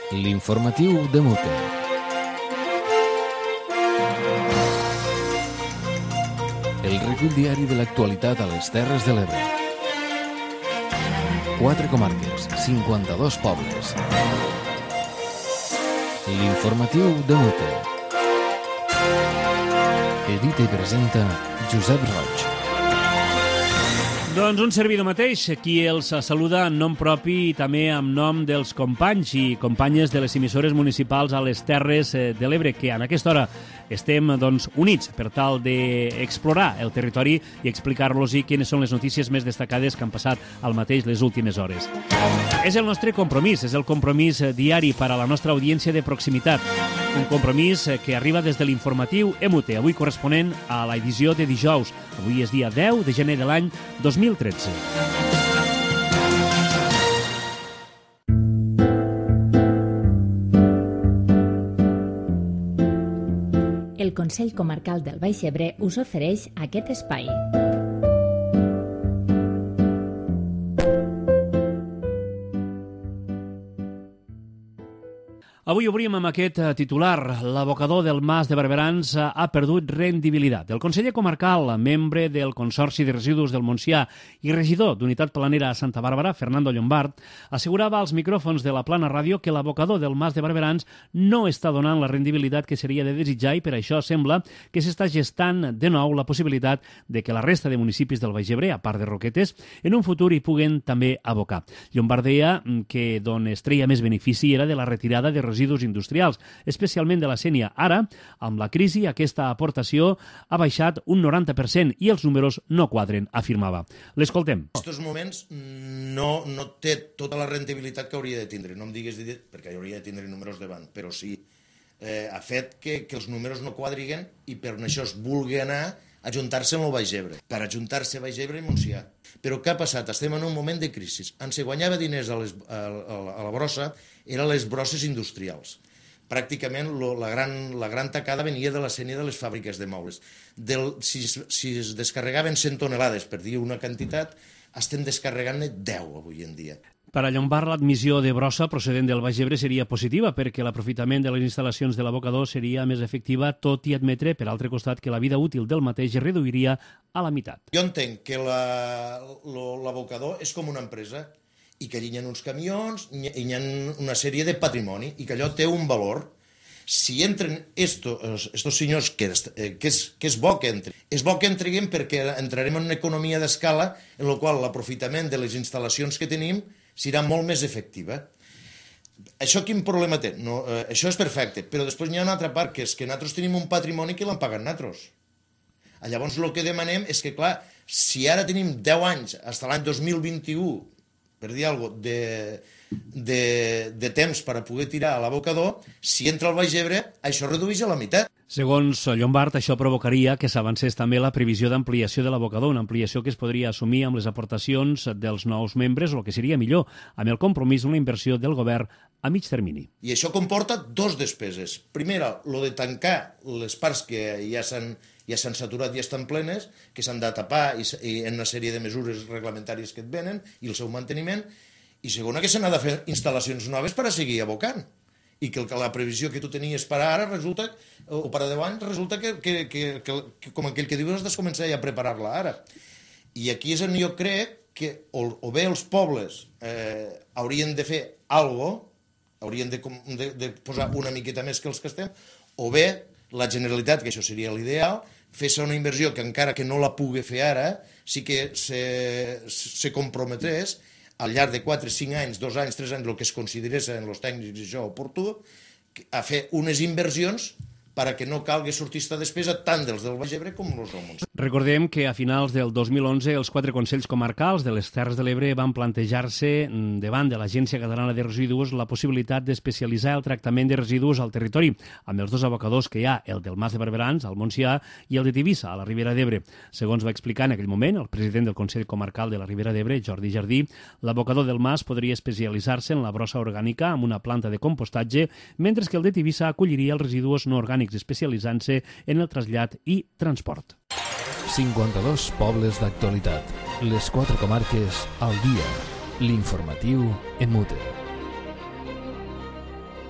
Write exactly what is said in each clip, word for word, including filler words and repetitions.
L'informatiu de Mute. El recull diari de l'actualitat a les Terres de l'Ebre. Quatre comarques, cinquanta-dos pobles. L'informatiu de Mute. Edita i presenta Josep Roig. Doncs un servidor mateix, qui els saluda en nom propi i també en nom dels companys i companyes de les emissores municipals a les Terres de l'Ebre, que en aquesta hora estem doncs, units per tal d'explorar el territori i explicar-los quines són les notícies més destacades que han passat al mateix les últimes hores. És el nostre compromís, és el compromís diari per a la nostra audiència de proximitat. Un compromís que arriba des de l'informatiu E M U T E, avui corresponent a l'edició de dijous. Avui és dia deu de gener de l'any dos mil tretze. El Consell Comarcal del Baix Ebre us ofereix aquest espai. Avui obrim amb aquest titular. L'abocador del Mas de Barberans ha perdut rendibilitat. El conseller comarcal, membre del Consorci de Residus del Montsià i regidor d'Unitat Planera a Santa Bàrbara, Fernando Llombart, assegurava als micròfons de la Plana Ràdio que l'abocador del Mas de Barberans no està donant la rendibilitat que seria de desitjar i per això sembla que s'està gestant de nou la possibilitat de que la resta de municipis del Baix Ebre, a part de Roquetes, en un futur hi puguen també abocar. Llombart deia que d'on es treia més benefici era de la retirada de residus residus industrials, especialment de la Sénia. Ara, amb la crisi, aquesta aportació ha baixat un noranta per cent i els números no quadren, afirmava. L'escoltem. En aquests moments no, no té tota la rendibilitat que hauria de tindre. No em digues perquè hauria de tindre números davant, però sí. Eh, ha fet que, que els números no quadriguen i per això es vulgui anar a ajuntar-se amb el Baix Ebre, per ajuntar-se Baix Ebre i Montsià. Però què ha passat? Estem en un moment de crisi. On se guanyava diners a, les, a, a la brossa eren les brosses industrials. Pràcticament lo, la, gran, la gran tacada venia de la Sénia de les fàbriques de mobles. Del, si, si es descarregaven cent tonelades per dir una quantitat, estem descarregant-ne deu avui en dia. Per a Llombart, l'admissió de brossa procedent del Baix Ebre seria positiva perquè l'aprofitament de les instal·lacions de l'abocador seria més efectiva, tot i admetre, per altre costat, que la vida útil del mateix es reduiria a la meitat. Jo entenc que l'abocador és com una empresa i que allà hi ha uns camions i hi ha una sèrie de patrimoni i que allò té un valor. Si entren estos, estos senyors, que és, que, és, que és bo que entren, és bo que entreguem perquè entrarem en una economia d'escala en la qual l'aprofitament de les instal·lacions que tenim serà molt més efectiva. Això quin problema té? No, eh, això és perfecte, però després hi ha una altra part, que és que nosaltres tenim un patrimoni que l'han pagat nosaltres. Llavors el que demanem és que, clar, si ara tenim deu anys, fins l'any dos mil vint-i-u, per dir alguna cosa, de, de, de temps per a poder tirar a l'abocador, si entra al Baix Ebre, això redueix a la meitat. Segons Llombart, això provocaria que s'avancés també la previsió d'ampliació de l'abocador, una ampliació que es podria assumir amb les aportacions dels nous membres, o el que seria millor, amb el compromís d'una inversió del govern a mig termini. I això comporta dos despeses. Primera, lo de tancar les parts que ja s'han ja s'han saturat i estan plenes, que s'han de tapar i, i en una sèrie de mesures reglamentàries que et venen i el seu manteniment. I segona, que se n'ha de fer instal·lacions noves per a seguir abocant. I que la previsió que tu tenies per ara resulta, o per a deu anys, resulta que, que, que, que, que com aquell que dius, has de començar ja a preparar-la ara. I aquí és on jo crec que o, o bé els pobles eh, haurien de fer alguna cosa, haurien de, de, de posar una miqueta més que els que estem, o bé la Generalitat, que això seria l'ideal, fes una inversió que encara que no la pugui fer ara, sí que se, se comprometés al llarg de quatre, cinc anys, dos anys, tres anys, el que es considerés en els tècnics i això oportú, a fer unes inversions perquè no calgui sortir esta despesa tant dels del Baix Ebre com els del Montsià. Recordem que a finals del dos mil onze els quatre consells comarcals de les Terres de l'Ebre van plantejar-se davant de l'Agència Catalana de Residus la possibilitat d'especialitzar el tractament de residus al territori, amb els dos abocadors que hi ha, el del Mas de Barberans, al Montsià, i el de Tivissa, a la Ribera d'Ebre. Segons va explicar en aquell moment el president del Consell Comarcal de la Ribera d'Ebre, Jordi Jardí, l'abocador del Mas podria especialitzar-se en la brossa orgànica amb una planta de compostatge, mentre que el de Tivissa acolliria els residus no orgànics, especialitzant-se en el trasllat i transport. cinquanta-dos pobles d'actualitat. Les quatre comarques al dia. L'informatiu E M U T E.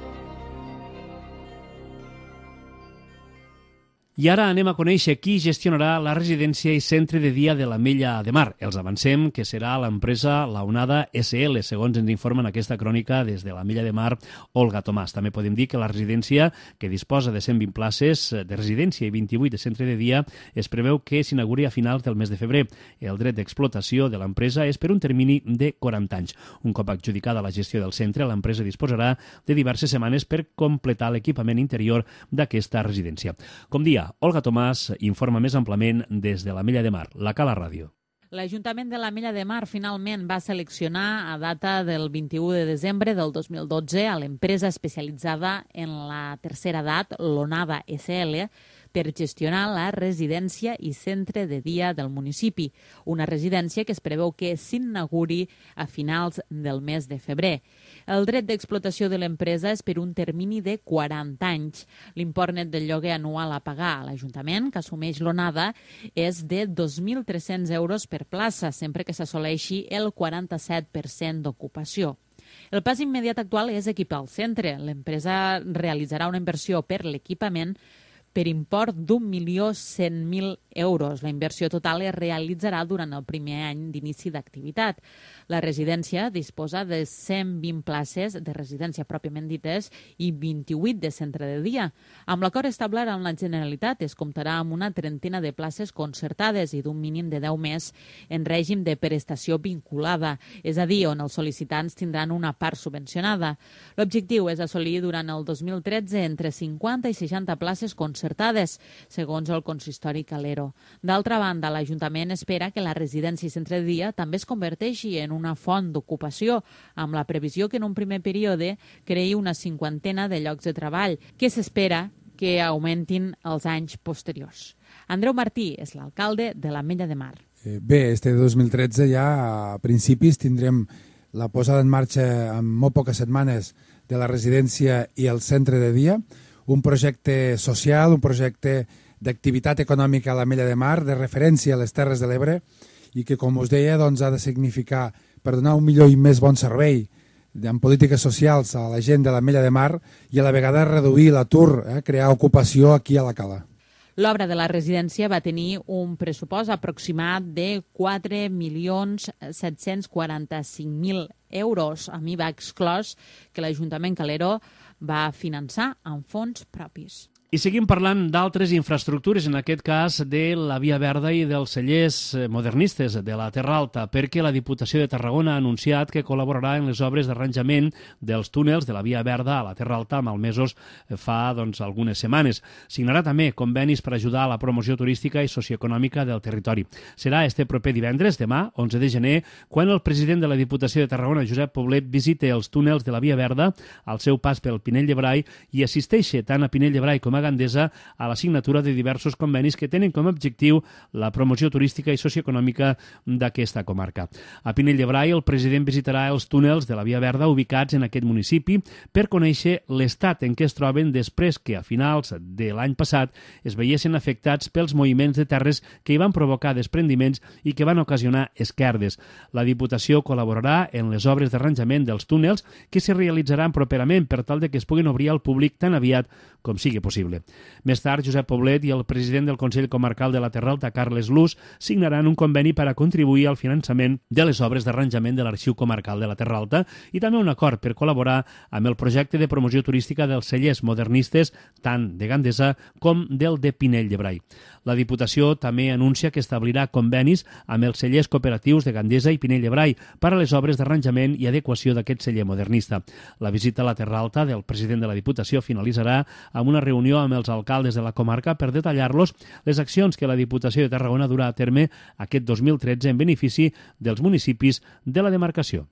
I ara anem a conèixer qui gestionarà la residència i centre de dia de l'Ametlla de Mar. Els avancem que serà l'empresa La Onada essa ele, segons ens informa en aquesta crònica des de l'Ametlla de Mar, Olga Tomàs. També podem dir que la residència, que disposa de cent vint places de residència i vint-i-vuit de centre de dia, es preveu que s'inauguri a finals del mes de febrer. El dret d'explotació de l'empresa és per un termini de quaranta anys. Un cop adjudicada la gestió del centre, l'empresa disposarà de diverses setmanes per completar l'equipament interior d'aquesta residència. Com dia, Olga Tomàs informa més amplament des de l'Ametlla de Mar, la Cala Ràdio. L'Ajuntament de l'Ametlla de Mar finalment va seleccionar a data del vint-i-u de desembre del dos mil dotze a l'empresa especialitzada en la tercera edat, l'Onada essa ele, per gestionar la residència i centre de dia del municipi, una residència que es preveu que s'inauguri a finals del mes de febrer. El dret d'explotació de l'empresa és per un termini de quaranta anys. L'import net del lloguer anual a pagar a l'Ajuntament, que assumeix l'Onada, és de dos mil tres-cents euros per plaça, sempre que s'assoleixi el quaranta-set per cent d'ocupació. El pas immediat actual és equipar el centre. L'empresa realitzarà una inversió per l'equipament per import d'un milió cent mil euros. La inversió total es realitzarà durant el primer any d'inici d'activitat. La residència disposa de cent vint places de residència pròpiament dites i vint-i-vuit de centre de dia. Amb l'acord establert amb la Generalitat es comptarà amb una trentena de places concertades i d'un mínim de deu més en règim de prestació vinculada, és a dir, on els sol·licitants tindran una part subvencionada. L'objectiu és assolir durant el dos mil tretze entre cinquanta i seixanta places concertades, segons el consistori Calero. D'altra banda, l'Ajuntament espera que la residència i centre de dia també es converteixi en una font d'ocupació, amb la previsió que en un primer període creï una cinquantena de llocs de treball, que s'espera que augmentin els anys posteriors. Andreu Martí és l'alcalde de l'Ametlla de Mar. Bé, este dos mil tretze ja a principis tindrem la posada en marxa en molt poques setmanes de la residència i el centre de dia, un projecte social, un projecte d'activitat econòmica a l'Ametlla de Mar, de referència a les Terres de l'Ebre, i que, com us deia, doncs, ha de significar, per donar un millor i més bon servei en polítiques socials a la gent de l'Ametlla de Mar i a la vegada reduir l'atur, eh, crear ocupació aquí a la Cala. L'obra de la residència va tenir un pressupost aproximat de quatre milions set-cents quaranta-cinc mil euros. A mi va exclòs que l'Ajuntament Calero va finançar amb fons propis. I seguim parlant d'altres infraestructures, en aquest cas de la Via Verda i dels cellers modernistes de la Terra Alta, perquè la Diputació de Tarragona ha anunciat que col·laborarà en les obres d'arranjament dels túnels de la Via Verda a la Terra Alta malmesos fa doncs, algunes setmanes. Signarà també convenis per ajudar a la promoció turística i socioeconòmica del territori. Serà este proper divendres, demà, onze de gener, quan el president de la Diputació de Tarragona, Josep Poblet, visite els túnels de la Via Verda al seu pas pel Pinell de Brai i assisteixi tant a Pinell de Brai com a Gandesa a la signatura de diversos convenis que tenen com a objectiu la promoció turística i socioeconòmica d'aquesta comarca. A Pinell de Brai, el president visitarà els túnels de la Via Verda ubicats en aquest municipi per conèixer l'estat en què es troben després que a finals de l'any passat es veiessin afectats pels moviments de terres que hi van provocar desprendiments i que van ocasionar esquerdes. La Diputació col·laborarà en les obres d'arranjament dels túnels que se realitzaran properament per tal de que es puguin obrir al públic tan aviat com sigui possible. Més tard, Josep Poblet i el president del Consell Comarcal de la Terra Alta, Carles Luz, signaran un conveni per a contribuir al finançament de les obres d'arranjament de l'Arxiu Comarcal de la Terra Alta i també un acord per col·laborar amb el projecte de promoció turística dels cellers modernistes, tant de Gandesa com del de Pinell de Brai. La Diputació també anuncia que establirà convenis amb els cellers cooperatius de Gandesa i Pinell de Brai per a les obres d'arranjament i adequació d'aquest celler modernista. La visita a la Terra Alta del president de la Diputació finalitzarà amb una reunió amb els alcaldes de la comarca per detallar-los les accions que la Diputació de Tarragona durà a terme aquest dos mil tretze en benefici dels municipis de la demarcació.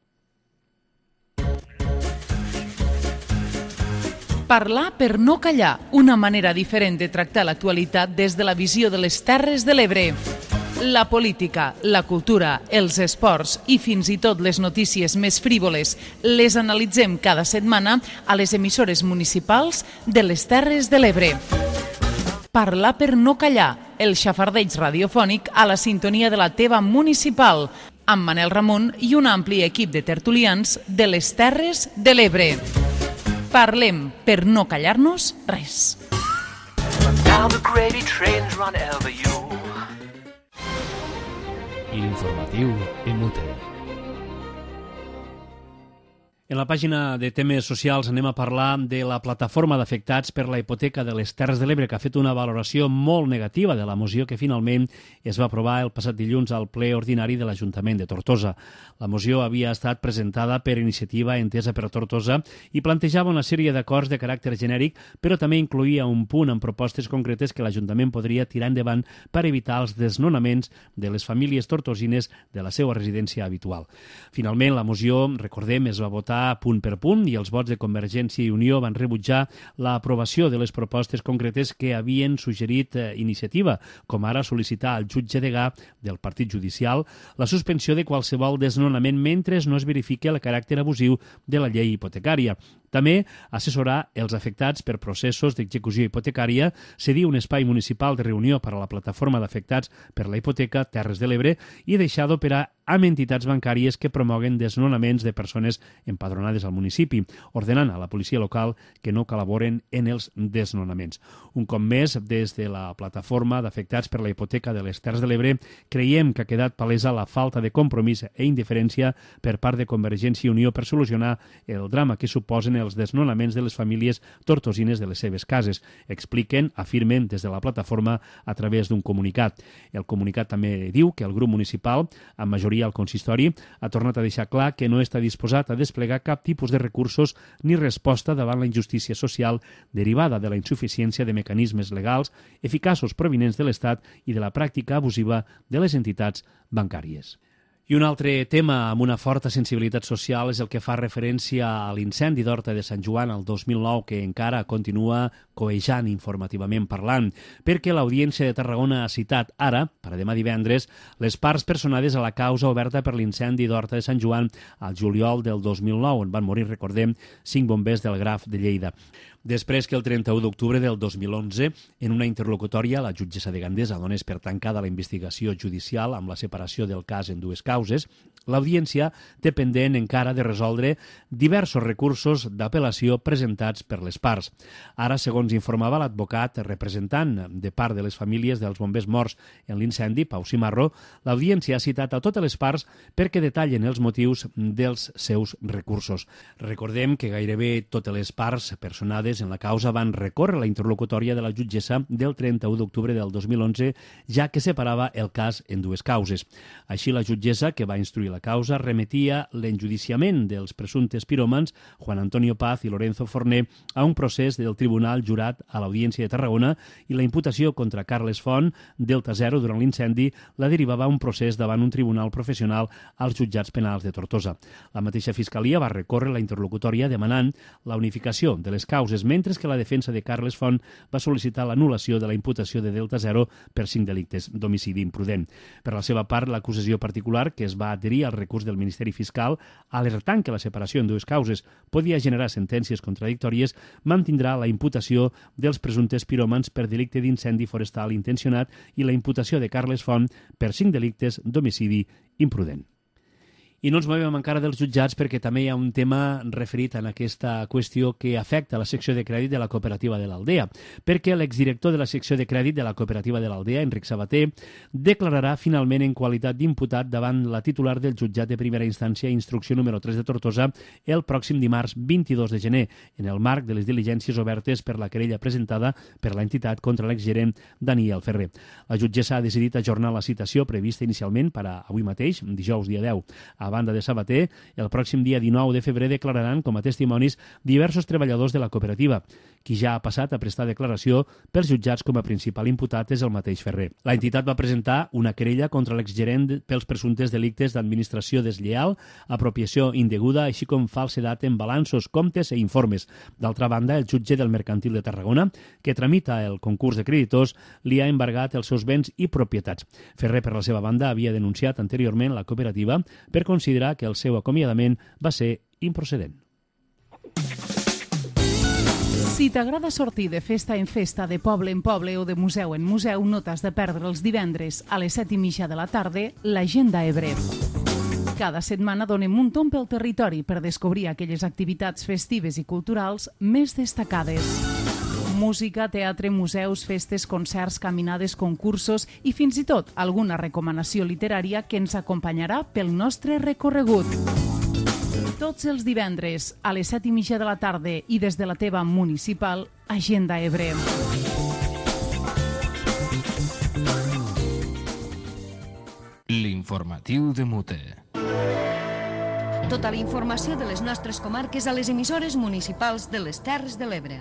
Parlar per no callar, una manera diferent de tractar l'actualitat des de la visió de les Terres de l'Ebre. La política, la cultura, els esports i fins i tot les notícies més frívoles les analitzem cada setmana a les emissores municipals de les Terres de l'Ebre. Parlar per no callar, el xafardeig radiofònic a la sintonia de la teva municipal, amb Manel Ramon i un ampli equip de tertulians de les Terres de l'Ebre. Parlem per no callar-nos res. Now the gravy trains run over you. L'informatiu M U T. En la pàgina de temes socials anem a parlar de la plataforma d'afectats per la hipoteca de les Terres de l'Ebre, que ha fet una valoració molt negativa de la moció que finalment es va aprovar el passat dilluns al ple ordinari de l'Ajuntament de Tortosa. La moció havia estat presentada per Iniciativa Entesa per Tortosa i plantejava una sèrie d'acords de caràcter genèric, però també incloïa un punt amb propostes concretes que l'Ajuntament podria tirar endavant per evitar els desnonaments de les famílies tortosines de la seva residència habitual. Finalment, la moció, recordem, es va votar punt per punt i els vots de Convergència i Unió van rebutjar l'aprovació de les propostes concretes que havien suggerit eh, Iniciativa, com ara sol·licitar al jutge degà del partit judicial la suspensió de qualsevol desnonament mentre no es verifiqui el caràcter abusiu de la llei hipotecària. També assessorar els afectats per processos d'execució hipotecària, cedir un espai municipal de reunió per a la plataforma d'afectats per la hipoteca Terres de l'Ebre i deixar d'operar amb entitats bancàries que promoguen desnonaments de persones empadronades al municipi, ordenant a la policia local que no col·laboren en els desnonaments. Un cop més, des de la plataforma d'afectats per la hipoteca de les Terres de l'Ebre, creiem que ha quedat palesa la falta de compromís e indiferència per part de Convergència i Unió per solucionar el drama que suposen els desnonaments de les famílies tortosines de les seves cases. Expliquen, afirmen des de la plataforma a través d'un comunicat. El comunicat també diu que el grup municipal, amb majoria al consistori, ha tornat a deixar clar que no està disposat a desplegar cap tipus de recursos ni resposta davant la injustícia social derivada de la insuficiència de mecanismes legals eficaços provinents de l'Estat i de la pràctica abusiva de les entitats bancàries. I un altre tema amb una forta sensibilitat social és el que fa referència a l'incendi d'Horta de Sant Joan el dos mil nou, que encara continua coejant informativament parlant, perquè l'Audiència de Tarragona ha citat ara, per a demà divendres, les parts personades a la causa oberta per l'incendi d'Horta de Sant Joan al juliol del dos mil nou, on van morir, recordem, cinc bombers del Graf de Lleida. Després que el trenta-u d'octubre del dos mil onze, en una interlocutòria, la jutgessa de Gandesa donés per tancada la investigació judicial amb la separació del cas en dues causes, l'Audiència té pendent encara de resoldre diversos recursos d'apel·lació presentats per les parts. Ara, segons informava l'advocat representant de part de les famílies dels bombers morts en l'incendi, Pau Cimarro, l'Audiència ha citat a totes les parts perquè detallen els motius dels seus recursos. Recordem que gairebé totes les parts personades en la causa van recórrer la interlocutòria de la jutgessa del trenta-u d'octubre del dos mil onze, ja que separava el cas en dues causes. Així, la jutgessa que va instruir la causa remetia l'enjudiciament dels presumptes piròmans Juan Antonio Paz i Lorenzo Forné a un procés del tribunal jurat a l'Audiència de Tarragona i la imputació contra Carles Font, Delta Zero, durant l'incendi, la derivava a un procés davant un tribunal professional als jutjats penals de Tortosa. La mateixa Fiscalia va recórrer la interlocutòria demanant la unificació de les causes, mentre que la defensa de Carles Font va sol·licitar l'anul·lació de la imputació de Delta Zero per cinc delictes d'homicidi imprudent. Per la seva part, l'acusació particular, que es va adherir al recurs del Ministeri Fiscal, alertant que la separació en dues causes podia generar sentències contradictòries, mantindrà la imputació dels presumptes piròmans per delicte d'incendi forestal intencionat i la imputació de Carles Font per cinc delictes d'homicidi imprudent. I no ens movem encara dels jutjats perquè també hi ha un tema referit en aquesta qüestió que afecta la secció de crèdit de la cooperativa de l'Aldea, perquè l'exdirector de la secció de crèdit de la cooperativa de l'Aldea, Enric Sabater, declararà finalment en qualitat d'imputat davant la titular del jutjat de primera instància instrucció número tres de Tortosa el pròxim dimarts vint-i-dos de gener, en el marc de les diligències obertes per la querella presentada per l'entitat contra l'exgerent Daniel Ferrer. La jutgessa ha decidit ajornar la citació prevista inicialment per a avui mateix, dijous dia deu. A banda de Sabater, el pròxim dia dinou de febrer declararan com a testimonis diversos treballadors de la cooperativa. Qui ja ha passat a prestar declaració pels jutjats com a principal imputat és el mateix Ferrer. La entitat va presentar una querella contra l'exgerent pels presumptes delictes d'administració deslleial, apropiació indeguda, així com falsedat en balanços, comptes i informes. D'altra banda, el jutge del Mercantil de Tarragona, que tramita el concurs de creditors, li ha embargat els seus béns i propietats. Ferrer, per la seva banda, havia denunciat anteriorment la cooperativa per considerar que el seu acomiadament va ser improcedent. Si t'agrada sortir de festa en festa, de poble en poble o de museu en museu, no t'has de perdre els divendres a les set i mitja de la tarda l'Agenda Ebre. Cada setmana donem un tomb pel territori per descobrir aquelles activitats festives i culturals més destacades. Música, teatre, museus, festes, concerts, caminades, concursos i fins i tot alguna recomanació literària que ens acompanyarà pel nostre recorregut. Tots els divendres a les set i mitja de la tarda i des de la teva municipal, Agenda Ebre. L'informatiu de Mute. Tota la informació de les nostres comarques a les emissores municipals de les Terres de l'Ebre.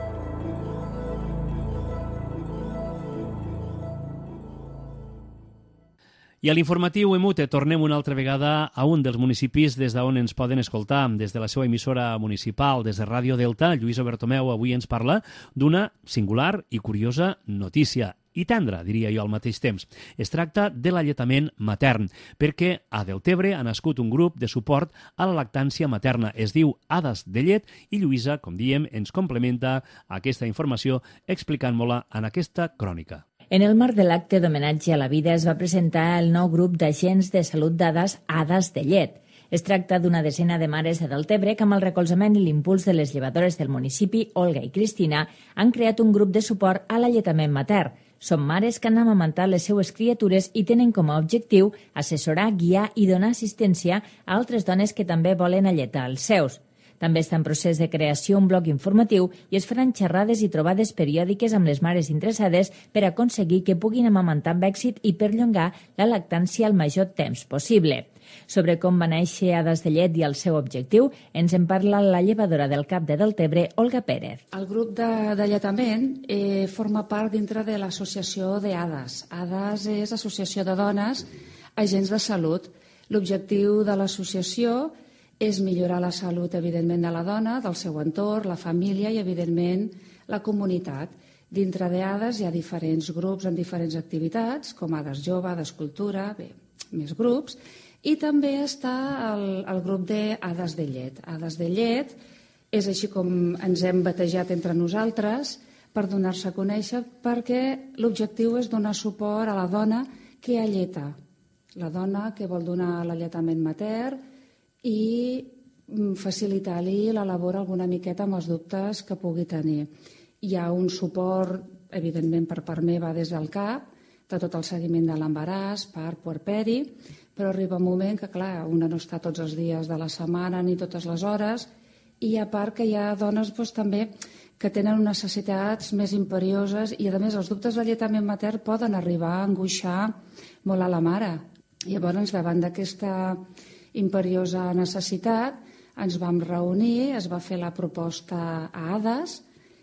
I a l'informatiu Emute tornem una altra vegada a un dels municipis des d'on ens poden escoltar, des de la seva emissora municipal, des de Ràdio Delta. Lluís Obertomeu avui ens parla d'una singular i curiosa notícia, i tendra, diria jo al mateix temps. Es tracta de l'alletament matern, perquè a Deltebre ha nascut un grup de suport a la lactància materna. Es diu Hades de Llet i Lluïsa, com diem, ens complementa aquesta informació explicant-me-la en aquesta crònica. En el marc de l'acte d'homenatge a la vida es va presentar el nou grup d'agents de salut dades Hades de Llet. Es tracta d'una decena de mares de Deltebre que, amb el recolzament i l'impuls de les llevadores del municipi, Olga i Cristina, han creat un grup de suport a l'alletament matern. Són mares que han amamantat les seues criatures i tenen com a objectiu assessorar, guiar i donar assistència a altres dones que també volen alletar els seus. També està en procés de creació un blog informatiu i es faran xerrades i trobades periòdiques amb les mares interessades per aconseguir que puguin amamantar amb èxit i perllongar la lactància el major temps possible. Sobre com va néixer Hades de Llet i el seu objectiu, ens en parla la llevadora del Cap de Deltebre, Olga Pérez. El grup d'alletament eh, forma part dintre de l'associació d'Hades. Hades és associació de dones, agents de salut. L'objectiu de l'associació és millorar la salut, evidentment, de la dona, del seu entorn, la família i, evidentment, la comunitat. Dintre d'Hades hi ha diferents grups en diferents activitats, com Hades Jove, Hades Cultura, bé, més grups, i també està el, el grup d'Hades de Llet. Hades de Llet és així com ens hem batejat entre nosaltres per donar-se a conèixer, perquè l'objectiu és donar suport a la dona que alleta, la dona que vol donar l'alletament matern, i facilitar-li la labor alguna miqueta amb els dubtes que pugui tenir. Hi ha un suport, evidentment, per part meva des del CAP, de tot el seguiment de l'embaràs, part, puerperi, però arriba un moment que, clar, una no està tots els dies de la setmana ni totes les hores, i a part que hi ha dones doncs, també que tenen necessitats més imperioses i, a més, els dubtes d'alletament matern poden arribar a angoixar molt a la mare. Llavors, davant d'aquesta imperiosa necessitat, ens vam reunir, es va fer la proposta a Hades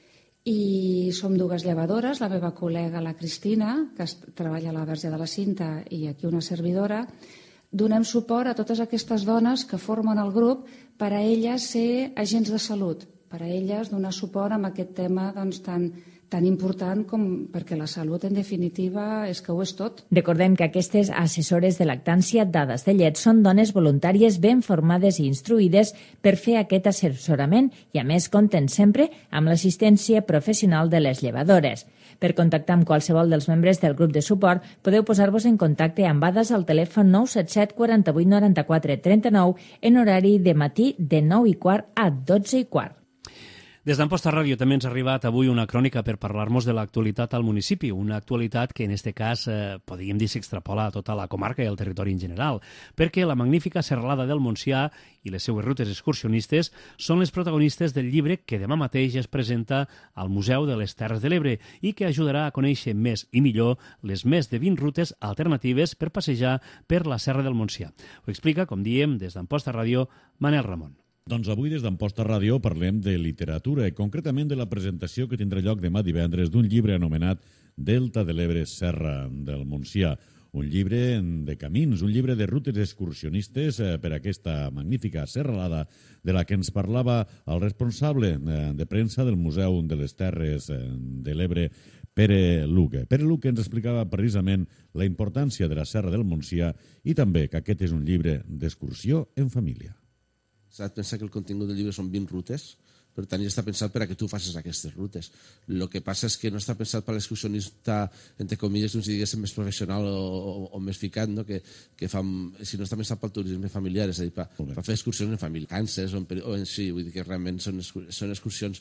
i som dues llevadores, la meva col·lega, la Cristina, que treballa a la Verge de la Cinta, i aquí una servidora. Donem suport a totes aquestes dones que formen el grup per a elles ser agents de salut, per a elles donar suport amb aquest tema doncs, tan tan important com perquè la salut, en definitiva, és que ho és tot. Recordem que aquestes assessores de lactància d'Hades de Llet són dones voluntàries ben formades i instruïdes per fer aquest assessorament i, a més, compten sempre amb l'assistència professional de les llevadores. Per contactar amb qualsevol dels membres del grup de suport, podeu posar-vos en contacte amb Hades al telèfon nou set set quaranta-vuit noranta-quatre trenta-nou en horari de matí de nou i quart a dotze i quart. Des d'Amposta Ràdio també ens ha arribat avui una crònica per parlar-nos de l'actualitat al municipi, una actualitat que en aquest cas eh, podríem dir s'extrapola a tota la comarca i al territori en general, perquè la magnífica serralada del Montsià i les seues rutes excursionistes són les protagonistes del llibre que demà mateix es presenta al Museu de les Terres de l'Ebre i que ajudarà a conèixer més i millor les més de vint rutes alternatives per passejar per la Serra del Montsià. Ho explica, com diem, des d'Amposta Ràdio, Manel Ramon. Doncs avui des d'Amposta Ràdio parlem de literatura i concretament de la presentació que tindrà lloc demà divendres d'un llibre anomenat Delta de l'Ebre, Serra del Montsià. Un llibre de camins, un llibre de rutes excursionistes per aquesta magnífica serralada de la que ens parlava el responsable de premsa del Museu de les Terres de l'Ebre, Pere Luque. Pere Luque ens explicava precisament la importància de la Serra del Montsià i també que aquest és un llibre d'excursió en família. S'ha de pensar que el contingut del llibre són vint rutes, per tant ja està pensat per a que tu facis aquestes rutes. El que passa és que no està pensat per a l'excursionista, entre comilles, si diguéssim, més professional o, o, o més ficat, no? que, que fa, si no està pensat pel turisme familiar, és a dir, per, per fer excursions en família, canses o en, o en si, vull dir que realment són, són excursions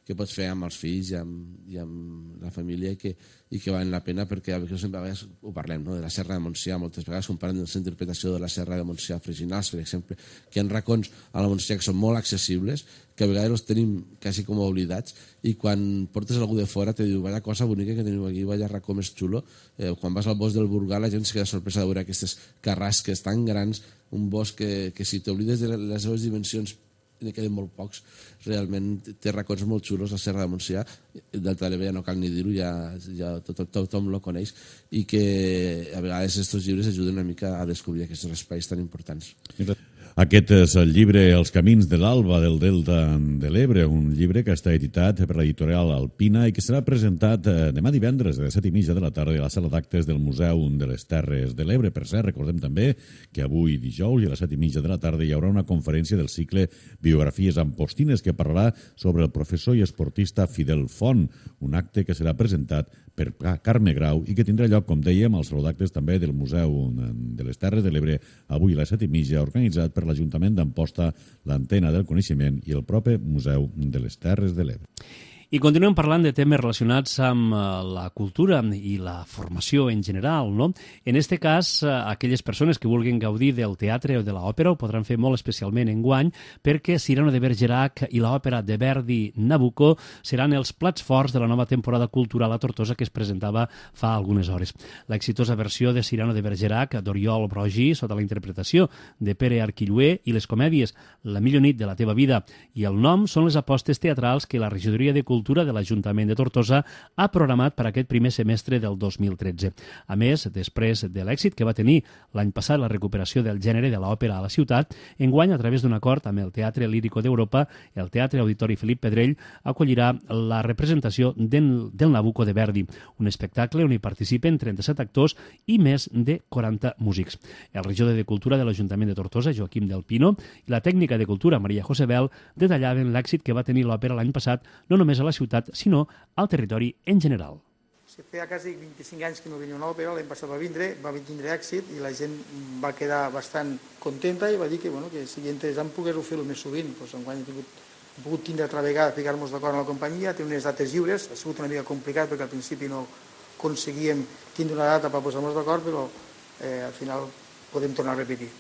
que pots fer amb els fills i amb, i amb la família i que, i que valen la pena, perquè a vegades ho parlem, no? De la Serra de Montsià, moltes vegades quan parlem de la interpretació de la Serra de Montsià, Freginals, per exemple, que hi ha racons a la Montsià que són molt accessibles, que a vegades els tenim quasi com oblidats, i quan portes algú de fora te diu, vaya cosa bonica que teniu aquí, vaya racó més xulo. Eh, quan vas al bosc del Burgal la gent se queda sorpresa de veure aquestes carrasques tan grans, un bosc que, que si t'oblides de les seves dimensions ne queden molt pocs, realment té racons molt xulos la Serra de Montsià, del Talebé ja no cal ni dir-ho, ja, ja tot, tot, tothom lo coneix, i que a vegades aquests llibres ajuden una mica a descobrir aquests espais tan importants. Aquest és el llibre Els camins de l'Alba del Delta de l'Ebre, un llibre que està editat per l'editorial Alpina i que serà presentat demà divendres a les set i mitja de la tarda a la sala d'actes del Museu de les Terres de l'Ebre. Per cert, recordem també que avui dijous i a les set i mitja de la tarda hi haurà una conferència del cicle Biografies Ampostines que parlarà sobre el professor i esportista Fidel Font, un acte que serà presentat per Carme Grau i que tindrà lloc, com dèiem, als saló d'actes també del Museu de les Terres de l'Ebre avui a les set i mitja, organitzat per l'Ajuntament d'Amposta, l'Antena del Coneixement i el propi Museu de les Terres de l'Ebre. I continuem parlant de temes relacionats amb la cultura i la formació en general, no? En este cas, aquelles persones que vulguin gaudir del teatre o de l'òpera ho podran fer molt especialment enguany, perquè Cyrano de Bergerac i l'òpera de Verdi Nabucco seran els plats forts de la nova temporada cultural a Tortosa que es presentava fa algunes hores. L'exitosa versió de Cyrano de Bergerac d'Oriol Broggi, sota la interpretació de Pere Arquillué, i les comèdies La millor nit de la teva vida i El nom són les apostes teatrals que la regidoria de Cultura Cultura de l'Ajuntament de Tortosa ha programat per aquest primer semestre del dos mil tretze. A més, després de l'èxit que va tenir l'any passat la recuperació del gènere de l'òpera a la ciutat, enguany, a través d'un acord amb el Teatre Lírico d'Europa, el Teatre Auditori Felip Pedrell acollirà la representació del, del Nabucco de Verdi, un espectacle on hi participen trenta-set actors i més de quaranta músics. El regidor de Cultura de l'Ajuntament de Tortosa, Joaquim del Pino, i la tècnica de Cultura, Maria José Bel, detallaven l'èxit que va tenir l'òpera l'any passat, no només a la ciutat, sinó al territori en general. Si feia quasi vint-i-cinc anys que no venia una òpera, l'any passat va vindre, va tindre èxit i la gent va quedar bastant contenta i va dir que, bueno, que seria interessant poder-ho fer-ho més sovint. Pues, enguany hem, tingut, hem pogut tindre altra vegada ficar-nos d'acord amb la companyia, té unes dates lliures, ha sigut una mica complicat perquè al principi no aconseguíem tindre una data per posar-nos d'acord, però eh, al final podem tornar a repetir.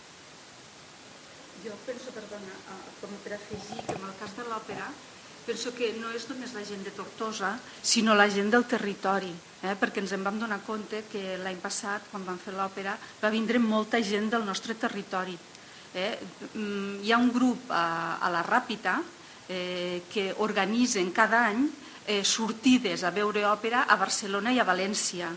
Jo penso, perdona, com per afegir que en el cas de l'òpera penso que no és només la gent de Tortosa, sinó la gent del territori, eh? perquè ens en vam donar compte que l'any passat, quan vam fer l'òpera, va vindre molta gent del nostre territori. Eh? Hi ha un grup a, a la Ràpita eh, que organitzen cada any eh, sortides a veure òpera a Barcelona i a València.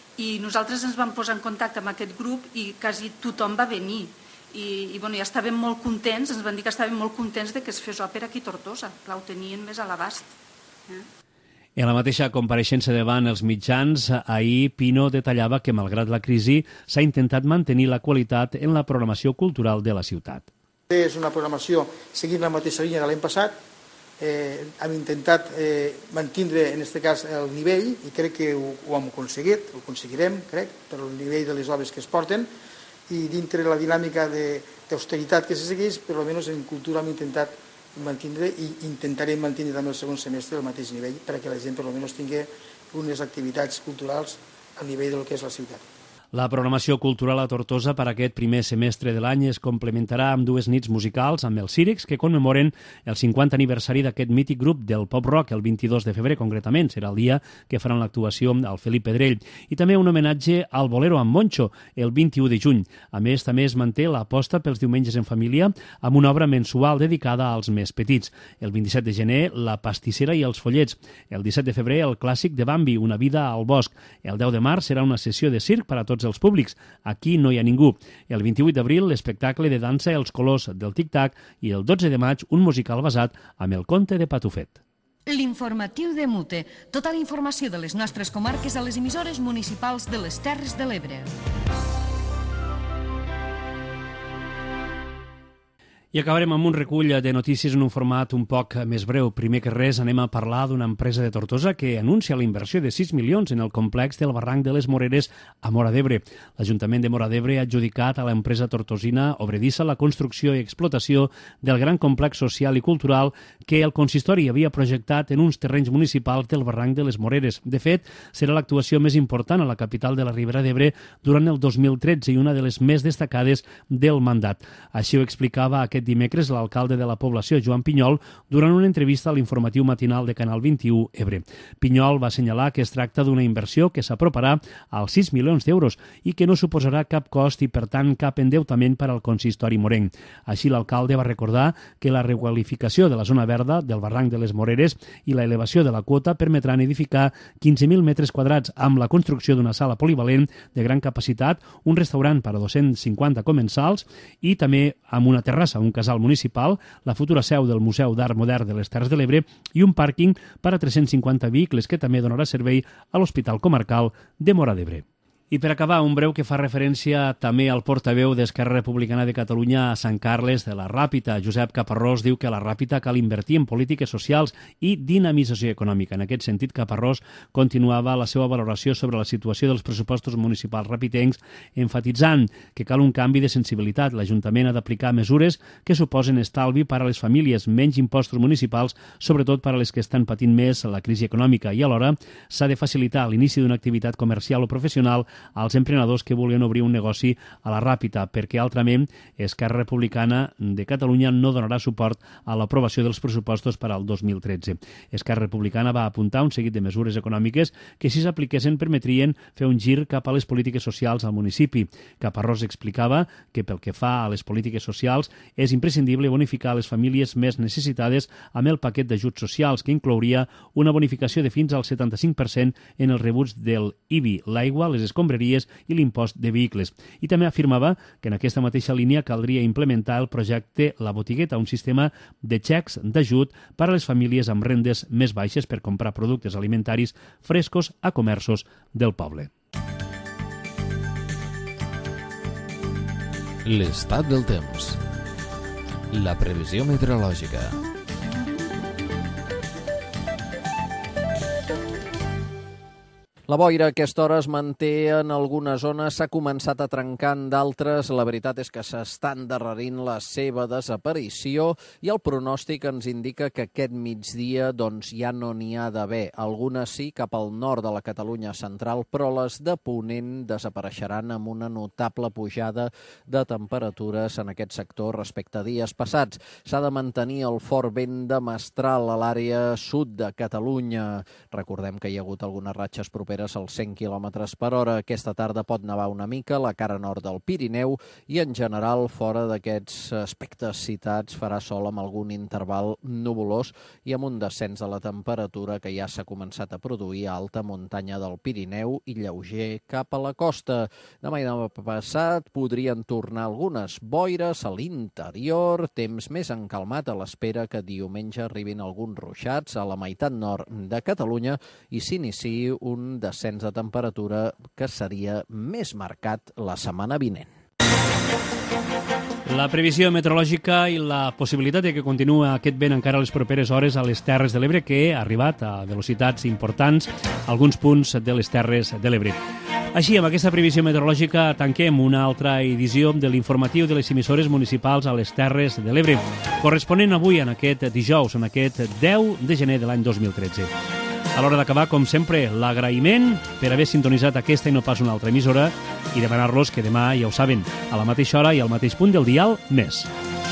I nosaltres ens vam posar en contacte amb aquest grup i quasi tothom va venir. I, i bueno, ja estàvem molt contents, ens van dir que estàvem molt contents de que es fes òpera aquí a Tortosa, clar, ho tenien més a l'abast. Eh? En la mateixa compareixença davant els mitjans, ahir Pino detallava que, malgrat la crisi, s'ha intentat mantenir la qualitat en la programació cultural de la ciutat. És una programació seguint la mateixa línia de l'any passat, eh, hem intentat eh, mantindre, en aquest cas, el nivell, i crec que ho, ho hem aconseguit, ho aconseguirem, crec, per el nivell de les obres que es porten, i dintre la dinàmica d'austeritat que se segueix, però almenys en cultura hem intentat mantindre i intentarem mantenir també el segon semestre al mateix nivell perquè la gent per almenys tingui unes activitats culturals al nivell del que és la ciutat. La programació cultural a Tortosa per aquest primer semestre de l'any es complementarà amb dues nits musicals amb els Círics que commemoren el cinquanta aniversari d'aquest mític grup del pop-rock el vint-i-dos de febrer, concretament. Serà el dia que faran l'actuació al Felip Pedrell. I també un homenatge al Bolero amb Moncho el vint-i-u de juny. A més, també es manté l'aposta pels diumenges en família amb una obra mensual dedicada als més petits. El vint-i-set de gener, La pastissera i els follets. El disset de febrer, el clàssic de Bambi, Una vida al bosc. El deu de març serà una sessió de circ per a tots els públics. Aquí no hi ha ningú. El vint-i-vuit d'abril, l'espectacle de dansa Els colors del tic-tac i el dotze de maig, un musical basat amb el conte de Patufet. L'informatiu de Mute. Tota la informació de les nostres comarques a les emissores municipals de les Terres de l'Ebre. I acabarem amb un recull de notícies en un format un poc més breu. Primer que res, anem a parlar d'una empresa de Tortosa que anuncia la inversió de sis milions en el complex del barranc de les Moreres a Móra d'Ebre. L'Ajuntament de Móra d'Ebre ha adjudicat a l'empresa tortosina Obredissa la construcció i explotació del gran complex social i cultural que el consistori havia projectat en uns terrenys municipals del barranc de les Moreres. De fet, serà l'actuació més important a la capital de la Ribera d'Ebre durant el dos mil tretze i una de les més destacades del mandat. Així ho explicava aquest dimecres l'alcalde de la població, Joan Pinyol, durant una entrevista a l'informatiu matinal de Canal vint-i-u Ebre. Pinyol va assenyalar que es tracta d'una inversió que s'aproparà als sis milions d'euros i que no suposarà cap cost i, per tant, cap endeutament per al consistori morenc. Així, l'alcalde va recordar que la requalificació de la zona verda del barranc de les Moreres i la elevació de la quota permetran edificar quinze mil metres quadrats amb la construcció d'una sala polivalent de gran capacitat, un restaurant per a dos-cents cinquanta comensals i també amb una terrassa, un casal municipal, la futura seu del Museu d'Art Modern de les Terres de l'Ebre i un pàrquing per a tres-cents cinquanta vehicles que també donarà servei a l'Hospital Comarcal de Móra d'Ebre. I per acabar, un breu que fa referència també al portaveu d'Esquerra Republicana de Catalunya a Sant Carles de la Ràpita. Josep Caparrós diu que a la Ràpita cal invertir en polítiques socials i dinamització econòmica. En aquest sentit, Caparrós continuava la seva valoració sobre la situació dels pressupostos municipals rapitencs, enfatitzant que cal un canvi de sensibilitat. L'Ajuntament ha d'aplicar mesures que suposen estalvi per a les famílies, menys impostos municipals, sobretot per a les que estan patint més la crisi econòmica, i alhora s'ha de facilitar l'inici d'una activitat comercial o professional als emprenedors que vulguin obrir un negoci a la Ràpita, perquè altrament Esquerra Republicana de Catalunya no donarà suport a l'aprovació dels pressupostos per al dos mil tretze. Esquerra Republicana va apuntar un seguit de mesures econòmiques que, si s'apliquessin, permetrien fer un gir cap a les polítiques socials al municipi. Caparrós explicava que pel que fa a les polítiques socials és imprescindible bonificar les famílies més necessitades amb el paquet d'ajuts socials, que inclouria una bonificació de fins al setanta-cinc per cent en els rebuts del I B I, l'aigua, les escombraries i l'impost de vehicles. I també afirmava que en aquesta mateixa línia caldria implementar el projecte La Botigueta, un sistema de xecs d'ajut per a les famílies amb rendes més baixes per comprar productes alimentaris frescos a comerços del poble. L'estat del temps. La previsió meteorològica. La boira a aquesta hora es manté en algunes zones, s'ha començat a trencar en d'altres. La veritat és que s'està endarrerint la seva desaparició i el pronòstic ens indica que aquest migdia doncs, ja no n'hi ha d'haver. Algunes sí cap al nord de la Catalunya central, però les de Ponent desapareixeran amb una notable pujada de temperatures en aquest sector respecte a dies passats. S'ha de mantenir el fort vent de mestral a l'àrea sud de Catalunya. Recordem que hi ha hagut algunes ratxes properes als cent quilòmetres per hora. Aquesta tarda pot nevar una mica a la cara nord del Pirineu i, en general, fora d'aquests aspectes citats, farà sol amb algun interval nuvolós i amb un descens de la temperatura que ja s'ha començat a produir a alta muntanya del Pirineu i lleuger cap a la costa. Demà i demà passat podrien tornar algunes boires a l'interior, temps més encalmat a l'espera que diumenge arribin alguns ruixats a la meitat nord de Catalunya i s'iniciï un descens de temperatura que seria més marcat la setmana vinent. La previsió meteorològica i la possibilitat de que continua aquest vent encara a les properes hores a les Terres de l'Ebre, que ha arribat a velocitats importants a alguns punts de les Terres de l'Ebre. Així, amb aquesta previsió meteorològica, tanquem una altra edició de l'informatiu de les emissores municipals a les Terres de l'Ebre, corresponent avui en aquest dijous, en aquest deu de gener de l'any dos mil tretze. A l'hora d'acabar, com sempre, l'agraïment per haver sintonitzat aquesta i no pas una altra emissora i demanar-los que demà, ja ho saben, a la mateixa hora i al mateix punt del dial, més.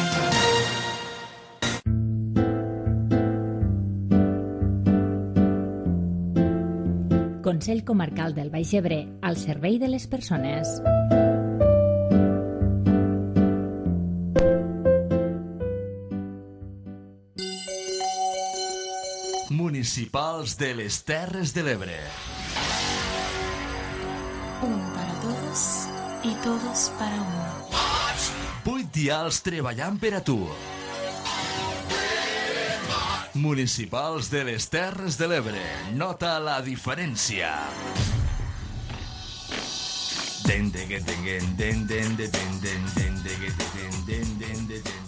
Consell Comarcal del Baix Ebre, al servei de les persones. Municipals de les Terres de l'Ebre. Un para todos y todos para uno. Vuit dials treballant per a tu. Municipals de les Terres de l'Ebre. Nota la diferència. Den de den den den den den den den den den den den den